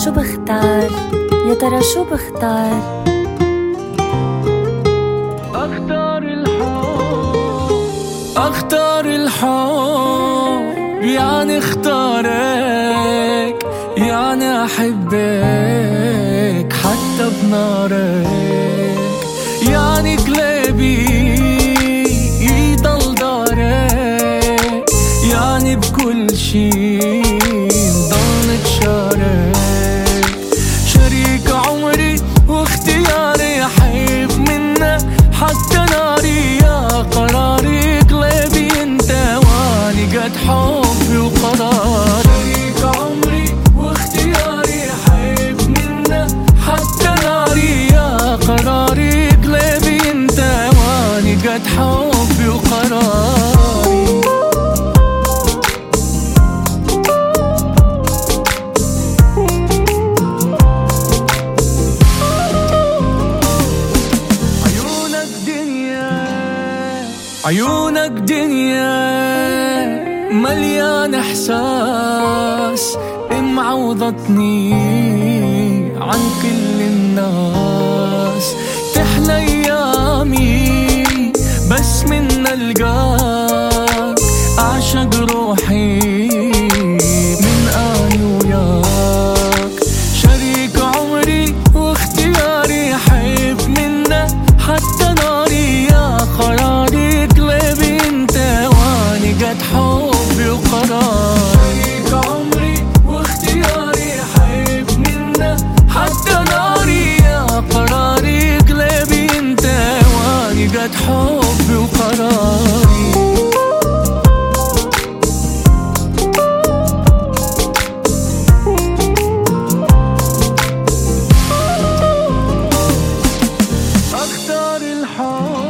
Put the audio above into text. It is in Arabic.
شو بختار؟ يا ترى شو بختار؟ أختار الحب، أختار الحب، يعني اختارك، يعني أحبك حتى بنارك، يعني قلبي يضل دارك، يعني بكل شي نضل نتشارك، شريك عمري واختياري، أحب منك حتى ناري، يا قراري قلبي انت واني قد حبي وقراري، شريك عمري واختياري، أحب منك حتى ناري، يا قراري قلبي انت واني قد حبي وقراري. عيونك دنيا مليان احساس، معوضتني عن كل الناس، تحلى ايامي بس من القاك، اعشق روحي من اني وياك، شريك عمري واختياري، احب منك حتى ناري، يا قراري قلبي انت واني قد حبي وقراري، شريك عمري واختياري، احب منك حتى ناري، يا قراري قلبي انت واني قد حبي وقراري. أختار الحب،